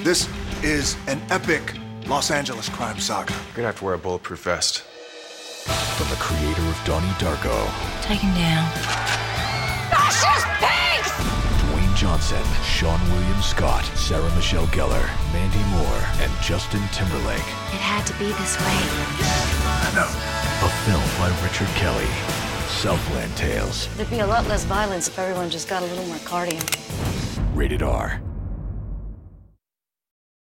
This is an epic Los Angeles crime saga. You're gonna have to wear a bulletproof vest. From the creator of Donnie Darko. Take him down. Fascist pigs! Dwayne Johnson, Sean William Scott, Sarah Michelle Gellar, Mandy Moore, and Justin Timberlake. It had to be this way. I know. A film by Richard Kelly. Southland Tales. There'd be a lot less violence if everyone just got a little more cardio. Rated R.